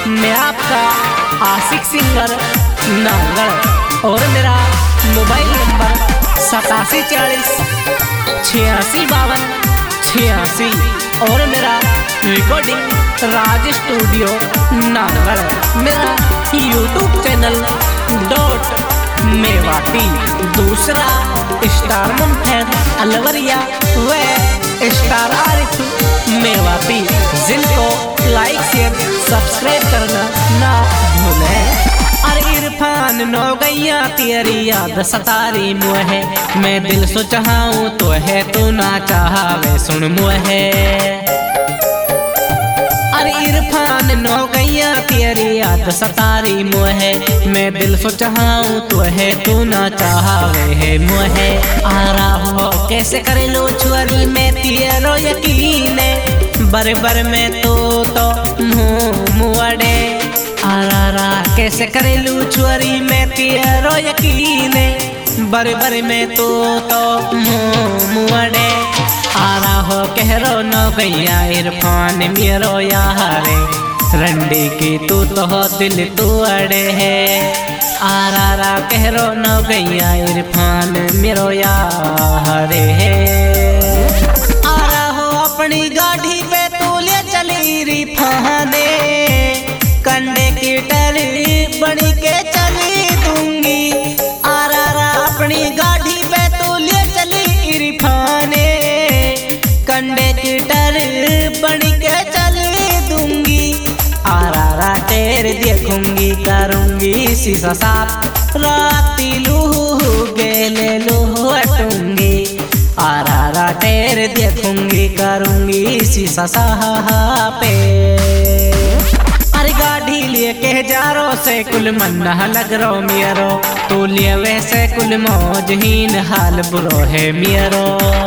मैं आपका आशिक सिंगर नांगड़ और मेरा मोबाइल नंबर 8740 8652 86 और मेरा रिकॉर्डिंग राज स्टूडियो नांगड़। मेरा यूट्यूब चैनल मेवाती, दूसरा स्टार मुंफैन अलवरिया व स्टार आरिफ मेवाती, जिनको लाइक शेयर सब्सक्राइब करना ना भूलें। अरे इरफान नो गैया तेरी याद सतारी मुहे, मैं दिल सो चाहूं तो है तू ना चाहवे सुन मुहे। अरे इरफान नो गैया तेरी याद सतारी मुहे, मैं दिल सो चाहूं तो है तू ना चाहवे है मुहे। आ रहा हो कैसे करे लो छुरी में तेरो यकीन, बर में तो मुआड़े। आ रहा कैसे करे लो छुरी में तेरो यकीन, बर में तो मुआड़े। आ रहा हो कह रो नो गैया इरफान मेरो यारे, रंडी की तू तो दिल तू अड़े है। आ रहा कह रो नो गैया इरफान मेरो यारे है। आ रहा हो अपनी गाड़ी पे तू ले चली रिफाने, कंडे की टरी बनी के चली दूंगी। आ रहा अपनी गाड़ी पे तू ले चली रिफाने, कंडे की टरी बनी के चली दूंगी। आ रहा तेरे देखूंगी करूंगी शीशा साफ, राती लूहू गेले लूहू अटूंगी। आ रहा तेरे देखूंगी करूंगी शीशा पे। अरे गाड़ी लिए के जा रो से कुल मन्ना लग रो मियरो, तू लिए वैसे कुल मौजहीन हाल बुरो है मियरो।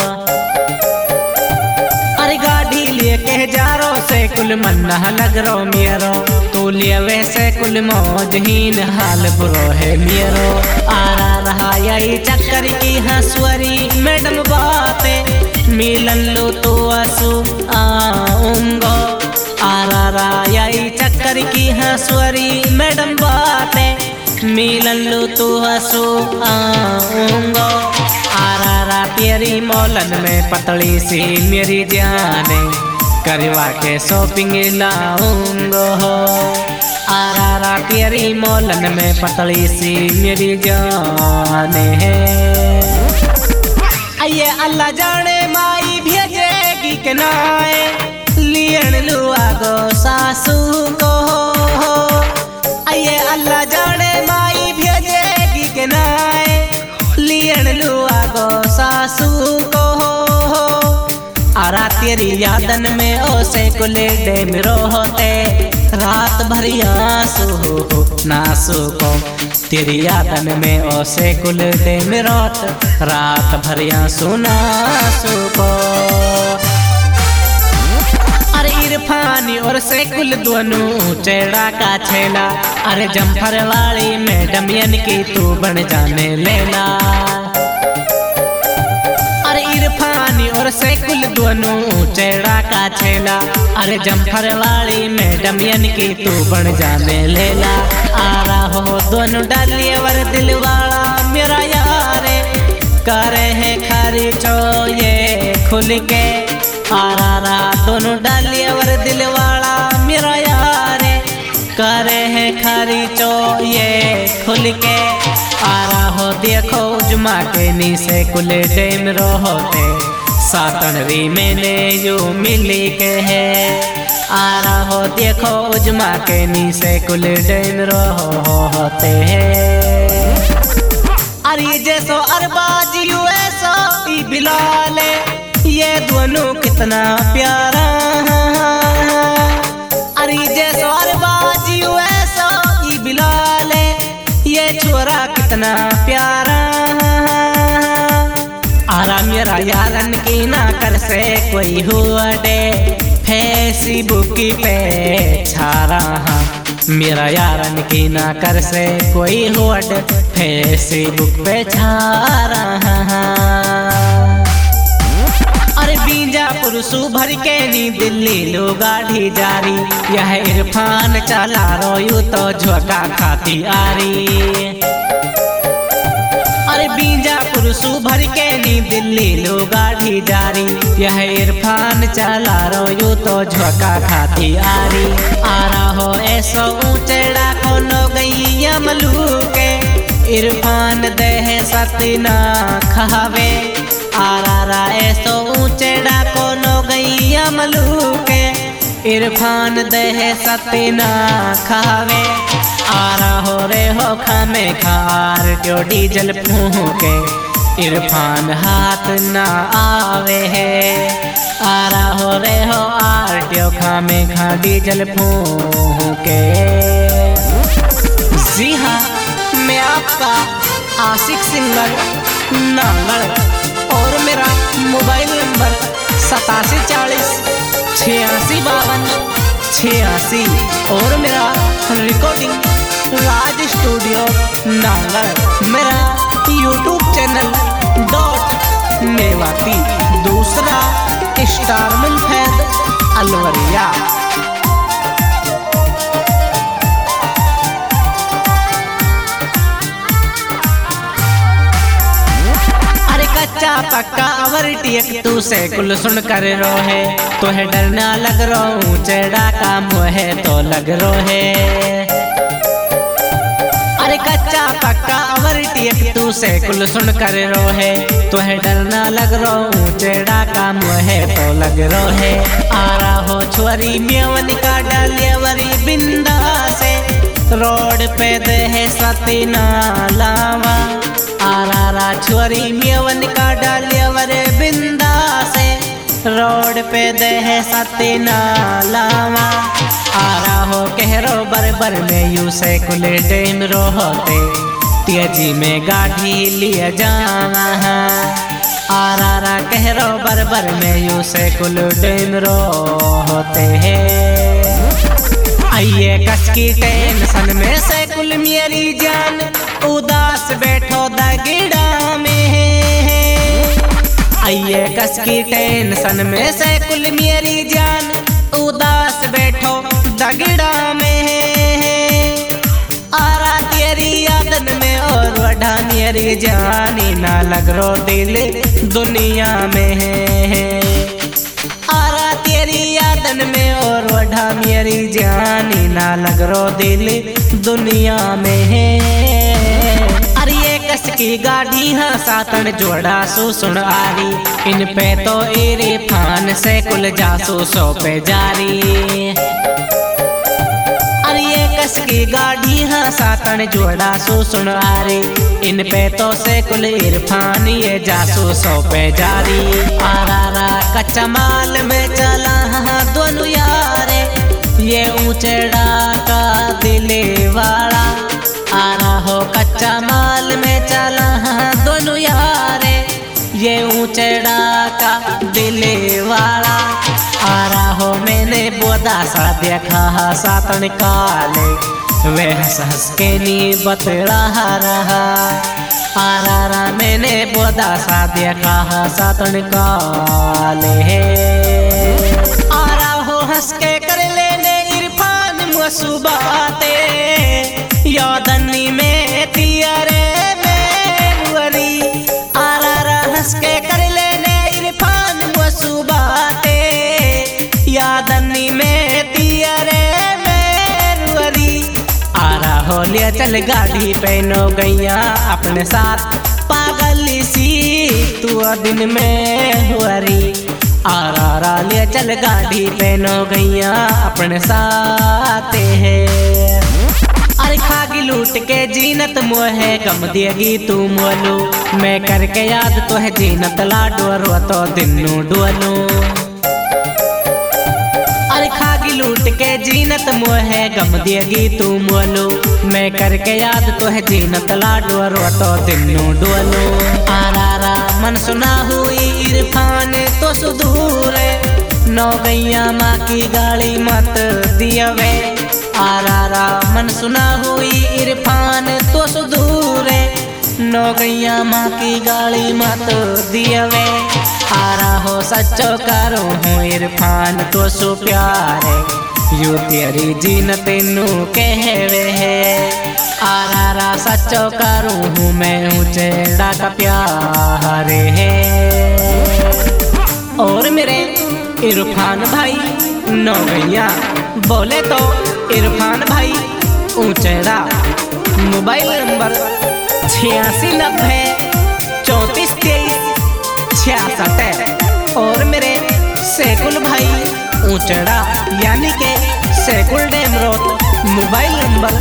अरे गाड़ी लिए के जा रो से कुल मन्ना लग रो मियरो, तू लिए वैसे कुल मौजहीन हाल बुरो है मियरो। आ रहा यही चक्कर की हंसवरी मैडम बातें, मिलन लो तो आंसू आऊंगो। आ रहा यही चक्कर की हंसवरी मैडम बातें, मिलन लो तो आंसू आऊंगो। आ रहा तेरी मौलन में पतली सी मेरी जाने, करवा के शॉपिंग लाऊंगो। आ रहा तेरी मौलन में पतली सी मेरी जाने है। ये अल्लाह जाने माई भेजेगी के नाए, लियन लुआ गो सासू को। ये अल्लाह जाने माई भेजेगी के नाए, लियन लुआ गो सासू को। आरा तेरी यादन में ओसे कुले डेम रोते, रात भर आंसू नासू को। तेरी यादन में ओसे कुल डेम रोत, रात भर आंसू नासू को। अरे इरफानी और से कुल दोनों चेड़ा का छेला, अरे जम्फर वाली मैडम यन की तू बन जाने लेला। अरे इरफानी और से कुल दोनों चेड़ा का छेला, अरे जम्फर वाली मैडम यन की तू बन जाने लेला। आ रहा हो दोनों डालिए वर दिल वाला मेरा यारे, करे है खारी चो ये खुल के। आ रहा दोनों डालिए वर दिल वाला मेरा यारे, करे है खारी चो ये खुल के। आ रहा हो देखो जुमा के नीचे कुले डेम रोते, सातनरी मैंने यू मिली के है। आ रहा हो देखो जुमा के नीचे कुले डेम रोते हैं। अरे जैसो अरबाज यू ऐसो बिलाले, ये दोनों कितना प्यारा। अरे जैसो अरबाज यू ऐसो बिलाले, ये छोरा कितना प्यारा। आरा मेरा यारन की ना कर से कोई हुआ डे, फेसबुक पे छा रहा। मेरा यारन की ना कर से कोई हुआ डे, फेसबुक पे छा रहा। अरे बीजापुर भर के नी दिल्ली लो गाड़ी जारी, यह इरफान चला रोयू तो झोंका खाती आरी। अरे बीजापुर भर के नी दिल्ली लो गाड़ी जारी, यह इरफान चला रोयू तो झोंका खाती आरी। आ रहो ऐसो ऊंचेड़ा को नो गई अमलू के, इरफान देह सतना खावे। आरा ऐसो ऊंचेड़ा को नो गई अमलू के, इरफान देह सतना खावे। आरा हो रे हो खामे खार जो डीजल फूके, इरफान हाथ ना आवे है। आरा हो रे हो आर ट्यो खामे खा डीजल फूके। जी हाँ, मैं आपका आशिक सिंगर नांगड़, और मेरा मोबाइल नंबर 8740 8652 86, और मेरा रिकॉर्डिंग राज स्टूडियो नांगड़। मेरा यूट्यूब चैनल मेवाती, दूसरा स्टार मुनफैद अलवरिया। कच्चा पक्का अवर टियक तू से कुल सुन कर रोहे, तो है डरना लग रो ऊंचेड़ा का मोहे तो लग रोहे। अरे कच्चा पक्का अवर टियक तू से कुल सुन कर रोहे, तो है डरना लग रो ऊंचेड़ा का मोहे तो लग रोहे। आ रहा हो छुरी मेवन का डालेवरी बिंदा से, रोड पे दे सतना लावा। आरा छुरी मेवन का डालेवरे बिंदा से, रोड पे दे सतना लावा। आरा हो कहरो बरबर में यू से कुल डेम रोते, तेजी में गाड़ी लिए जावा। आरा कहरो बरबर में यू से कुल डेम रोते हैं। आइए कस की टेंशन में से कुल मेरी जान, उदास बैठो दगिड़ा में। आइए कस की टेंशन में से कुल मेरी जान, उदास बैठो दगिड़ा में। आरा तेरी यादन में और वढ़ा मेरी जानी, ना लग रो दिल दुनिया में है। आरा तेरी यादन में और वढ़ा मेरी जानी, ना लग रो दिल दुनिया में है। अरे ये कस की गाड़ी हाँ सातन जोड़ा सुन आरी, इन पे तो इरफान से कुल जासू सो पे जारी। अरे ये कस की गाड़ी हाँ सातन जोड़ा सुन आरी, इन पे तो से कुल इरफान ये जासू सो पे जारी। आरा कच्चा माल में चला हाँ दोनों यारे, ये ऊंचेड़ा का दिले वाला। आरा हो कच्चा माल में चला हाँ दोनों यारे, ये ऊंचेड़ा का दिले वाला। आरा हो मैंने बोदा सा देखा सातन काले, वे हंस हंस के नी बतला रहा। आरा मैंने बोदा सा देखा सातन काले है। आरा हो हंस के कर लेने इरफान मुसुबाते, यादनी में तियरे में वरी। आरा हंस के कर लेने इरफान मुसुबाते, यादनी में तियरे में वरी। आरा हो लिया चल गाड़ी पे नो गैया अपने साथ, पागल सी तू दिन में हुआरी। आरा लिया चल गाड़ी पे नो गैया अपने साथ है। अरे खागी लूट के जीनत मोहे गम देगी तू मोलू, मैं करके याद तो है जीनत लाडो रो तो दिनू डोलू। अरे खागी लूट के जीनत मोहे गम देगी तू मोलू, मैं करके याद तो है जीनत लाडो रो तो दिनू डोलू। आरा मन सुना हुई इरफान तो सुदूर, नौ गैया माँ की गाली मत दियवे। आरा मन सुना हुई इरफान तो सुदूर, नौ गैया माँ की गाली मत दियवे। आरा हो सच्चो करूँ हूँ इरफान तो सु प्यारे यू तेरी जीन तेनू कहवे है आरा सच्चो करूँ हूँ मैं ऊंचेड़ा का प्यार है। और मेरे इरफान भाई नौगैया बोले तो इरफान भाई ऊंचेड़ा मोबाइल नंबर 8690342366 और मेरे सेकुल भाई ऊंचेड़ा यानी के सेकुल dam road mobile number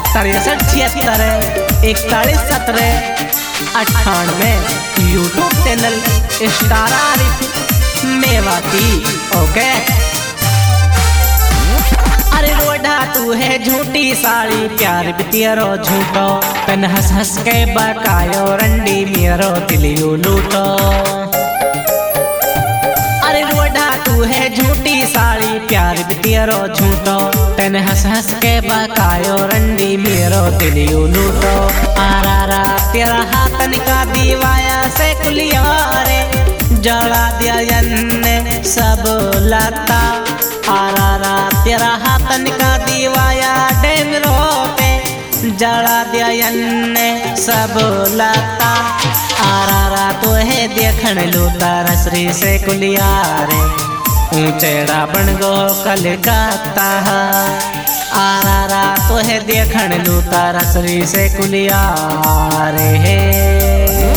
6376411798 YouTube channel star Arif Mewati. Okay अरे रोडा तू है झूठी साड़ी प्यार भी तेरो झूठो तन हंस हंस के बकायो रंडी मेरो दिलियो लूटो। अरे रोडा तू है झूठी साड़ी प्यार भी तेरो झूठो तन हंस हंस के बकायो रंडी मेरो दिलियो लूटो। आरा तेरा हाथन का दीवाया से कुलिया रे जला दिया यन्ने सब लता आरा तेरा हाथन का दीवाया डेमरो पे जला दिया यन्ने सब लता आरा तो है देखण लूता रसरी से कुलिया रे ऊंचेड़ा बन गो कलकत्ता आरा तो है देखण लूता रसरी से कुलिया रे।